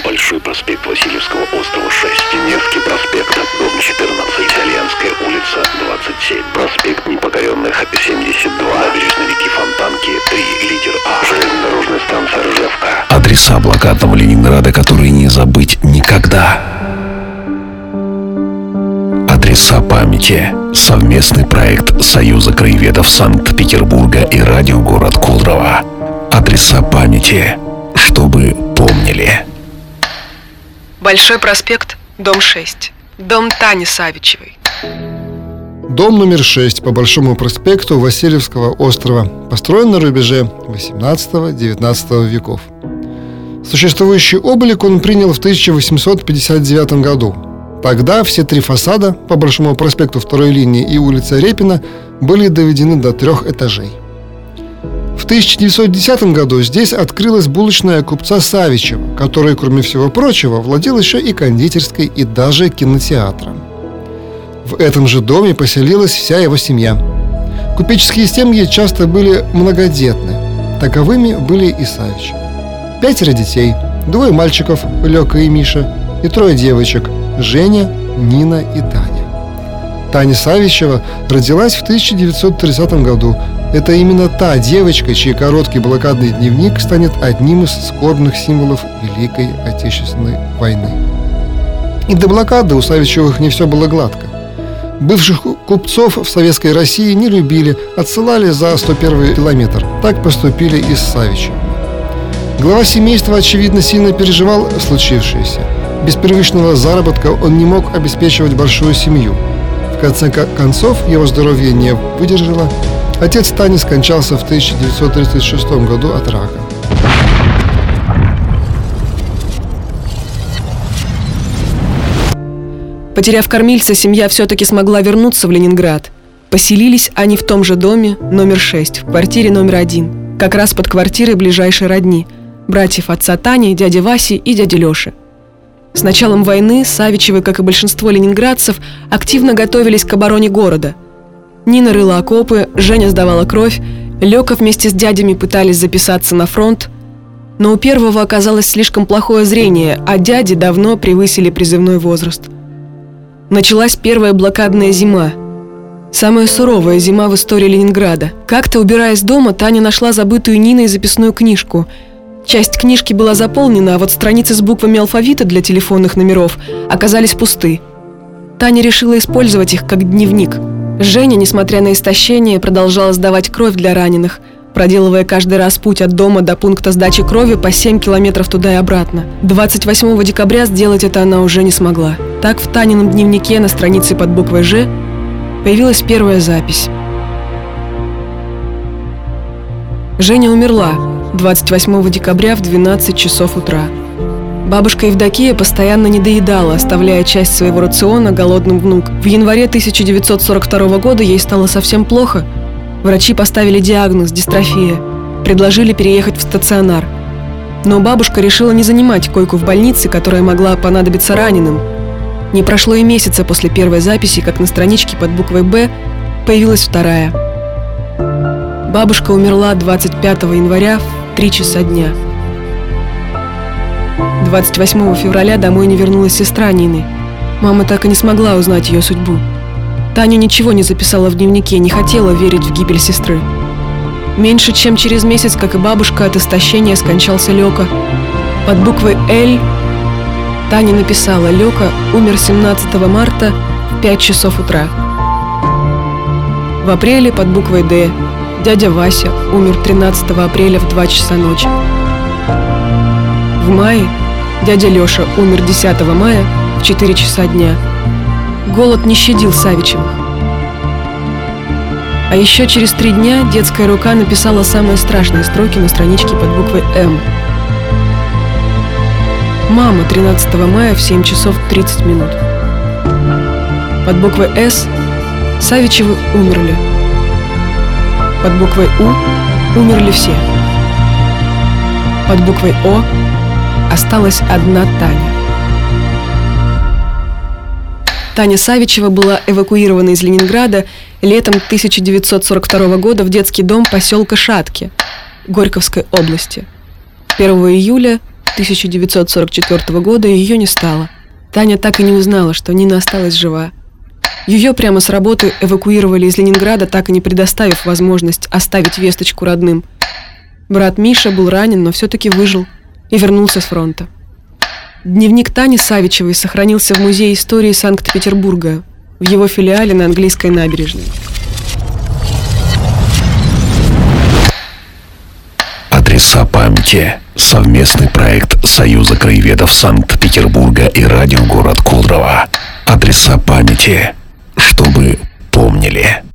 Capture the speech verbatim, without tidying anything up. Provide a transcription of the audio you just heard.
Большой проспект Васильевского острова шесть, Невский проспект, дом четырнадцать, Итальянская улица двадцать семь, проспект Непокоренных семьдесят два, набережной реки Фонтанки три, литер А, железнодорожная станция Ржевка. Адреса блокадного Ленинграда, которые не забыть никогда. Адреса памяти. Совместный проект Союза краеведов Санкт-Петербурга и радио «Город Кудрово». Адреса памяти, чтобы помнили. Большой проспект, дом шесть. Дом Тани Савичевой. Дом номер шесть по Большому проспекту Васильевского острова. Построен на рубеже восемнадцатого-девятнадцатого веков. Существующий облик он принял в тысяча восемьсот пятьдесят девятом году. Тогда все три фасада по Большому проспекту второй линии и улице Репина были доведены до трех этажей. В тысяча девятьсот десятом году здесь открылась булочная купца Савичева, который, кроме всего прочего, владел еще и кондитерской и даже кинотеатром. В этом же доме поселилась вся его семья. Купеческие семьи часто были многодетны. Таковыми были и Савичевы. Пятеро детей, двое мальчиков, Лёка и Миша, и трое девочек, Женя, Нина и Таня. Таня Савичева родилась в тысяча девятьсот тридцатом году. Это именно та девочка, чей короткий блокадный дневник станет одним из скорбных символов Великой Отечественной войны. И до блокады у Савичевых не все было гладко. Бывших купцов в Советской России не любили, отсылали за сто первый километр. Так поступили и с Савичевым. Глава семейства, очевидно, сильно переживал случившееся. Без первичного заработка он не мог обеспечивать большую семью. В конце концов, его здоровье не выдержало. Отец Тани скончался в тысяча девятьсот тридцать шестом году от рака. Потеряв кормильца, семья все-таки смогла вернуться в Ленинград. Поселились они в том же доме, номер шесть, в квартире номер один, как раз под квартирой ближайшей родни, братьев отца Тани, дяди Васи и дяди Леши. С началом войны Савичевы, как и большинство ленинградцев, активно готовились к обороне города. Нина рыла окопы, Женя сдавала кровь, Лёка вместе с дядями пытались записаться на фронт. Но у первого оказалось слишком плохое зрение, а дяди давно превысили призывной возраст. Началась первая блокадная зима. Самая суровая зима в истории Ленинграда. Как-то, убираясь дома, Таня нашла забытую Ниной записную книжку. Часть книжки была заполнена, а вот страницы с буквами алфавита для телефонных номеров оказались пусты. Таня решила использовать их как дневник. Женя, несмотря на истощение, продолжала сдавать кровь для раненых, проделывая каждый раз путь от дома до пункта сдачи крови по семь километров туда и обратно. двадцать восьмого декабря сделать это она уже не смогла. Так в Танином дневнике на странице под буквой «Ж» появилась первая запись. Женя умерла двадцать восьмого декабря в двенадцать часов утра. Бабушка Евдокия постоянно недоедала, оставляя часть своего рациона голодным внук. В январе тысяча девятьсот сорок второго года ей стало совсем плохо. Врачи поставили диагноз – дистрофия. Предложили переехать в стационар. Но бабушка решила не занимать койку в больнице, которая могла понадобиться раненым. Не прошло и месяца после первой записи, как на страничке под буквой «Б» появилась вторая. Бабушка умерла двадцать пятого января в три часа дня. двадцать восьмого февраля домой не вернулась сестра Нины. Мама так и не смогла узнать ее судьбу. Таня ничего не записала в дневнике, не хотела верить в гибель сестры. Меньше чем через месяц, как и бабушка, от истощения скончался Лёка. Под буквой «Л» Таня написала: «Лёка умер семнадцатого марта в пять часов утра». В апреле под буквой «Д» дядя Вася умер тринадцатого апреля в два часа ночи. В мае дядя Лёша умер десятого мая в четыре часа дня. Голод не щадил Савичевых. А еще через три дня детская рука написала самые страшные строки на страничке под буквой «М». «Мама» тринадцатого мая в семь часов тридцать минут. Под буквой «С» Савичевы умерли. Под буквой «У» умерли все. Под буквой «О» осталась одна Таня. Таня Савичева была эвакуирована из Ленинграда летом тысяча девятьсот сорок второго года в детский дом поселка Шатки Горьковской области. первого июля тысяча девятьсот сорок четвёртого года ее не стало. Таня так и не узнала, что Нина осталась жива. Ее прямо с работы эвакуировали из Ленинграда, так и не предоставив возможность оставить весточку родным. Брат Миша был ранен, но все-таки выжил и вернулся с фронта. Дневник Тани Савичевой сохранился в Музее истории Санкт-Петербурга, в его филиале на Английской набережной. Адреса памяти. Совместный проект Союза краеведов Санкт-Петербурга и радио «Город Кудрово». Адреса памяти, чтобы помнили.